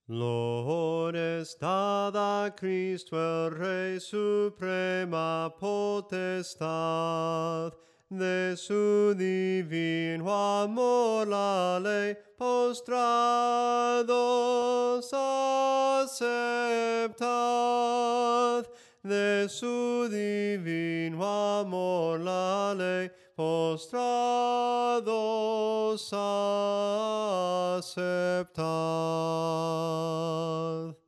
Gloria es dada a Cristo el Rey, suprema potestad. De su divino amor la ley postrados aceptad. De su divino amor la ley postrados aceptad.